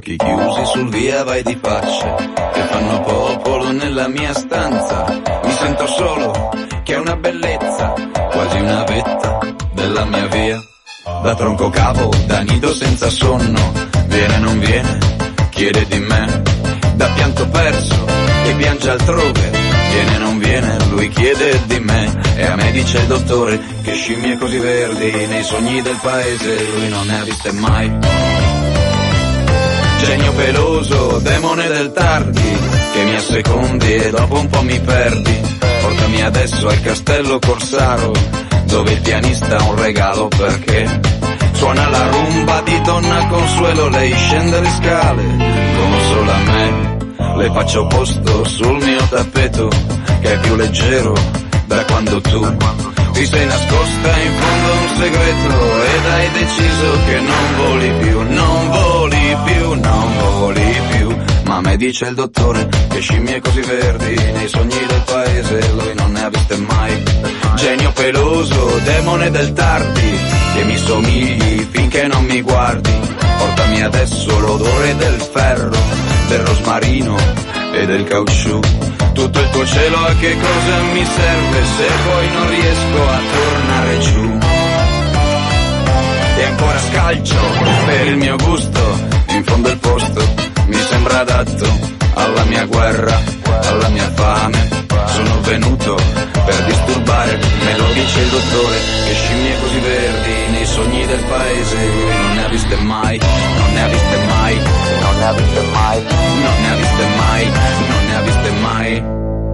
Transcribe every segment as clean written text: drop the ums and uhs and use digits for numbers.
occhi chiusi sul via vai di faccia che fanno popolo nella mia stanza. Mi sento solo, che è una bellezza, quasi una vetta della mia via. Da tronco cavo, da nido senza sonno, viene non viene, chiede di me. Da pianto perso, che piange altrove, viene non viene, lui chiede di me. E a me dice il dottore che scimmie così verdi nei sogni del paese lui non ne ha viste mai. Genio peloso, demone del tardi, che mi assecondi e dopo un po' mi perdi. Portami adesso al castello Corsaro, dove il pianista ha un regalo perché suona la rumba di Donna Consuelo. Lei scende le scale come solo a me, le faccio posto sul mio tappeto che è più leggero da quando tu ti sei nascosta in fondo a un segreto ed hai deciso che non voli più, non voli più, non voli più. Ma a me dice il dottore che scimmie così verdi nei sogni del paese lui non ne ha viste mai. Genio peloso, demone del tardi, che mi somigli finché non mi guardi. Portami adesso l'odore del ferro, del rosmarino e del caucciù. Tutto il tuo cielo a che cosa mi serve se poi non riesco a tornare giù. E ancora scalcio per il mio gusto, in fondo il posto mi sembra adatto alla mia guerra, alla mia fame. Sono venuto per disturbare, me lo dice il dottore, che scimmie così verdi nei sogni del paese lui non ne ha viste mai, non ne ha viste mai, non ne ha viste mai, non ne ha viste mai, non ne ha viste mai.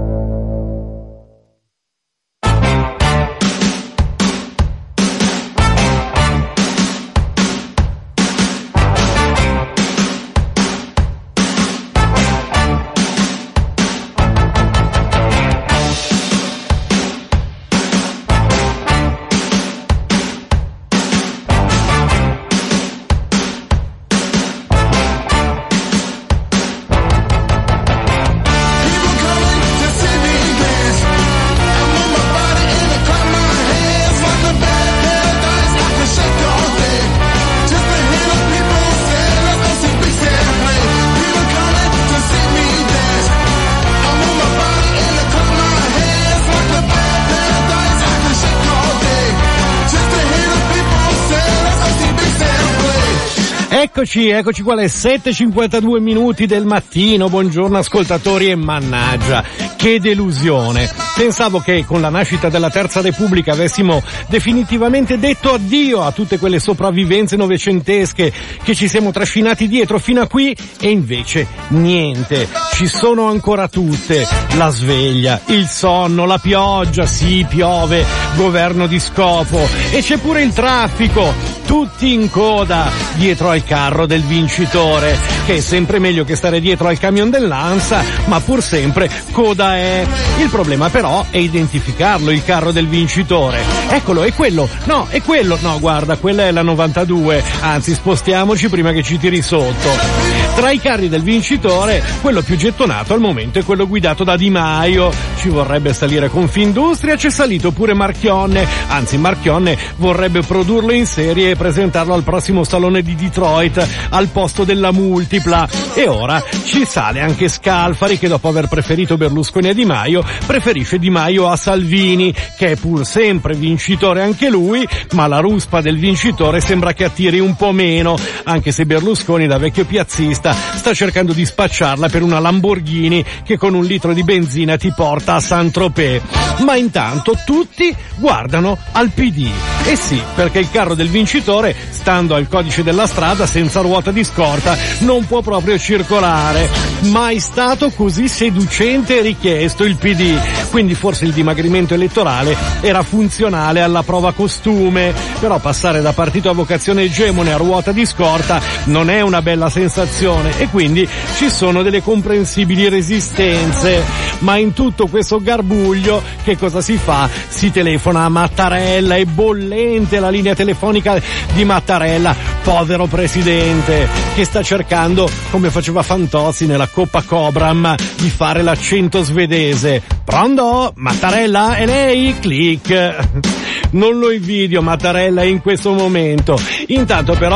Eccoci qua alle 7:52 minuti del mattino. Buongiorno ascoltatori e mannaggia, che delusione. Pensavo che con la nascita della Terza Repubblica avessimo definitivamente detto addio a tutte quelle sopravvivenze novecentesche che ci siamo trascinati dietro fino a qui, e invece niente, ci sono ancora tutte. La sveglia, il sonno, la pioggia, sì piove, governo di scopo, e c'è pure il traffico, tutti in coda dietro al carro del vincitore, che è sempre meglio che stare dietro al camion dell'ANSA, ma pur sempre coda è. Il problema però è identificarlo, il carro del vincitore. Eccolo, è quello, no, è quello, no guarda, quella è la 92, anzi spostiamoci prima che ci tiri sotto. Tra i carri del vincitore, quello più gettonato al momento è quello guidato da Di Maio. Ci vorrebbe salire Confindustria, c'è salito pure Marchionne, anzi Marchionne vorrebbe produrlo in serie e presentarlo al prossimo salone di Detroit al posto della Multipla. E ora ci sale anche Scalfari, che dopo aver preferito Berlusconi a Di Maio preferisce Di Maio a Salvini, che è pur sempre vincitore anche lui, ma la ruspa del vincitore sembra che attiri un po' meno, anche se Berlusconi da vecchio piazzista sta cercando di spacciarla per una Lamborghini che con 1 litro di benzina ti porta a Saint-Tropez. Ma intanto tutti guardano al PD. E sì, perché il carro del vincitore, stando al codice della strada, senza ruota di scorta non può proprio circolare. Mai stato così seducente e richiesto il PD, quindi forse il dimagrimento elettorale era funzionale alla prova costume. Però passare da partito a vocazione egemone a ruota di scorta non è una bella sensazione, e quindi ci sono delle comprensibili resistenze. Ma in tutto questo garbuglio che cosa si fa? Si telefona a Mattarella, è bollente la linea telefonica di Mattarella, povero presidente, che sta cercando, come faceva Fantozzi nella Coppa Cobram, di fare l'accento svedese. Pronto? Mattarella? È lei? Click. Non lo invidio Mattarella in questo momento. Intanto però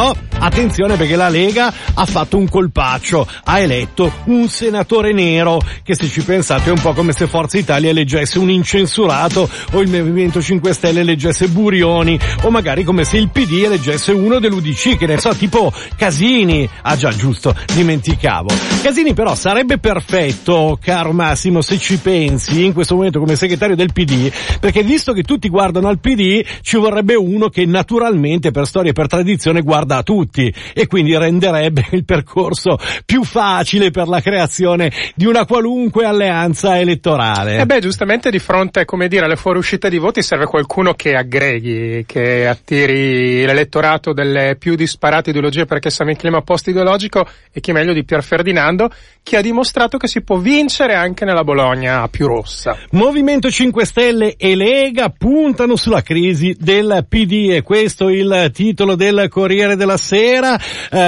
attenzione perché la Lega ha fatto un colpaccio, ha eletto un senatore nero, che se ci pensate è un po' come se Forza Italia eleggesse un incensurato o il Movimento 5 Stelle eleggesse Burioni, o magari come se il PD eleggesse uno dell'UDC, che ne so, tipo Casini. Ah già, giusto, dimenticavo. Casini però sarebbe perfetto, caro Massimo, se ci pensi, in questo momento come segretario del PD, perché visto che tutti guardano al PD, ci vorrebbe uno che naturalmente per storia e per tradizione guarda a tutti, e quindi renderebbe il percorso più facile per la creazione di una qualunque alleanza elettorale. Giustamente di fronte, come dire, alle fuoriuscite di voti serve qualcuno che aggreghi, che attiri l'elettorato delle più disparate ideologie, perché siamo in clima post-ideologico, e chi meglio di Pier Ferdinando, che ha dimostrato che si può vincere anche nella Bologna più rossa. Movimento 5 Stelle e Lega puntano sulla crisi del PD, e questo il titolo del Corriere della Sera.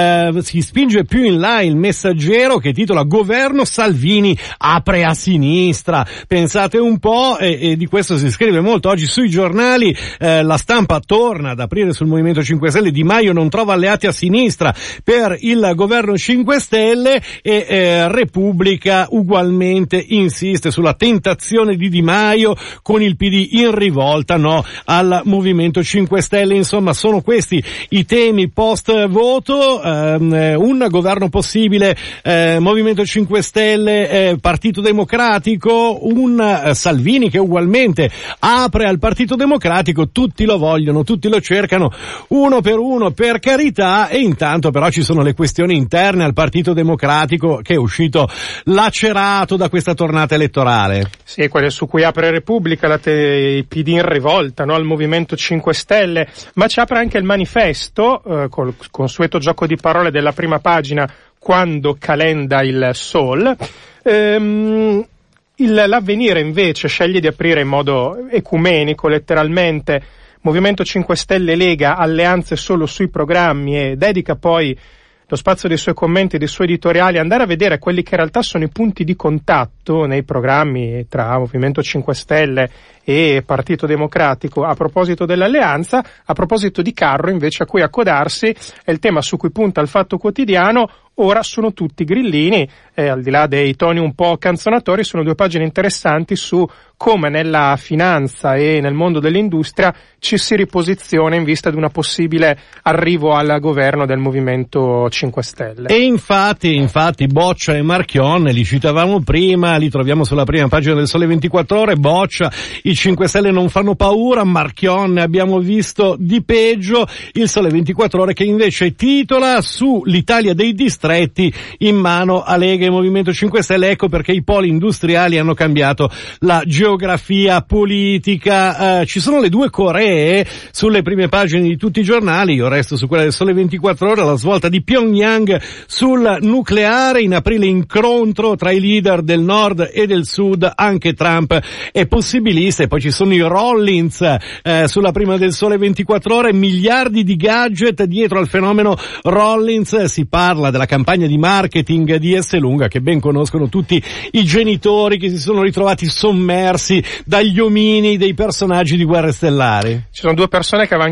Si spinge più in là il Messaggero, che titola "Governo Salvini apre a sinistra". Pensate un po', e di questo si scrive molto oggi sui giornali. La Stampa torna ad aprire sul Movimento 5 Stelle. Di Maio non trova alleati a sinistra per il governo 5 Stelle, e Repubblica ugualmente insiste sulla tentazione di Di Maio con il PD in rivolta no al Movimento 5 Stelle. Insomma, sono questi i temi post voto. Un governo possibile, Movimento 5 Stelle, Partito Democratico, un Salvini che ugualmente apre al Partito Democratico. Tutti lo vogliono, tutti lo cercano, uno, per carità, e intanto però ci sono le questioni interne al Partito Democratico, che è uscito lacerato da questa tornata elettorale. Sì, quelle su cui apre Repubblica, il PD in rivolta, no, al Movimento 5 Stelle, ma ci apre anche il Manifesto, col consueto gioco di parole della prima pagina, quando calenda il Sol. L'Avvenire invece sceglie di aprire in modo ecumenico, letteralmente, Movimento 5 Stelle Lega, alleanze solo sui programmi, e dedica poi lo spazio dei suoi commenti e dei suoi editoriali a andare a vedere quelli che in realtà sono i punti di contatto nei programmi tra Movimento 5 Stelle e Partito Democratico a proposito dell'alleanza. A proposito di carro, invece, a cui accodarsi, è il tema su cui punta il Fatto Quotidiano. Ora sono tutti grillini, al di là dei toni un po' canzonatori, sono due pagine interessanti su come nella finanza e nel mondo dell'industria ci si riposiziona in vista di una possibile arrivo al governo del Movimento 5 Stelle. E infatti Boccia e Marchion, li citavamo prima, li troviamo sulla prima pagina del Sole 24 Ore. Boccia: i 5 Stelle non fanno paura. Marchion: ne abbiamo visto di peggio. Il Sole 24 Ore che invece titola su l'Italia dei distretti in mano a Lega e Movimento 5 Stelle. Ecco perché i poli industriali hanno cambiato la geografia politica. Ci sono le due Coree sulle prime pagine di tutti i giornali. Io resto su quella del Sole 24 Ore. La svolta di Pyongyang sul nucleare. In aprile incontro tra i leader del nord e del sud. Anche Trump è possibilista. E poi ci sono i Rollins sulla prima del Sole 24 Ore. Miliardi di gadget dietro al fenomeno Rollins. Si parla della campagna di marketing di Esselunga, che ben conoscono tutti i genitori che si sono ritrovati sommersi dagli omini dei personaggi di Guerre Stellari. Ci sono due persone che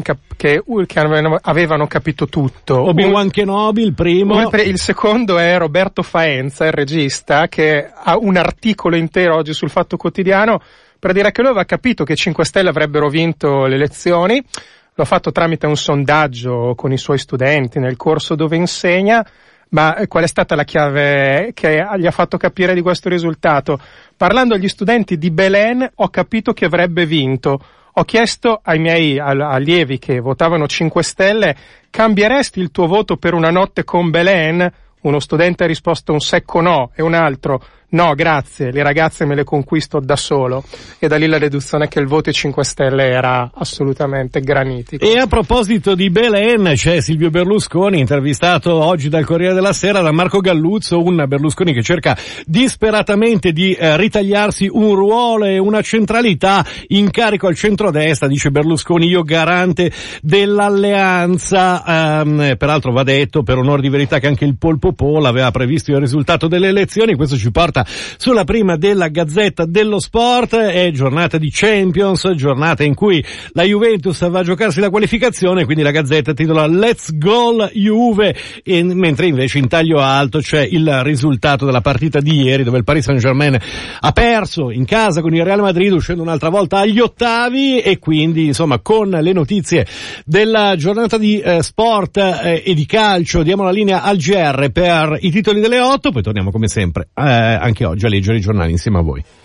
avevano capito tutto. Obi-Wan Kenobi, il primo. Il secondo è Roberto Faenza, il regista, che ha un articolo intero oggi sul Fatto Quotidiano per dire che lui aveva capito che 5 Stelle avrebbero vinto le elezioni. L'ha fatto tramite un sondaggio con i suoi studenti nel corso dove insegna. Ma qual è stata la chiave che gli ha fatto capire di questo risultato? Parlando agli studenti di Belen, ho capito che avrebbe vinto. Ho chiesto ai miei allievi che votavano 5 Stelle: cambieresti il tuo voto per una notte con Belen? Uno studente ha risposto un secco no, e un altro: no, grazie, le ragazze me le conquisto da solo. E da lì la deduzione che il voto 5 Stelle era assolutamente granitico. E a proposito di Belen, c'è Silvio Berlusconi, intervistato oggi dal Corriere della Sera da Marco Galluzzo, un Berlusconi che cerca disperatamente di ritagliarsi un ruolo e una centralità in carico al centrodestra. Dice Berlusconi: io garante dell'alleanza. Peraltro va detto, per onor di verità, che anche il Polpo Pol aveva previsto il risultato delle elezioni. Questo ci porta aperta sulla prima della Gazzetta dello Sport. È giornata di Champions, giornata in cui la Juventus va a giocarsi la qualificazione, quindi la Gazzetta titola Let's Goal Juve, mentre invece in taglio alto c'è il risultato della partita di ieri, dove il Paris Saint-Germain ha perso in casa con il Real Madrid, uscendo un'altra volta agli ottavi, e quindi insomma con le notizie della giornata di sport e di calcio diamo la linea al GR per i titoli delle 8, poi torniamo come sempre anche oggi a leggere i giornali insieme a voi.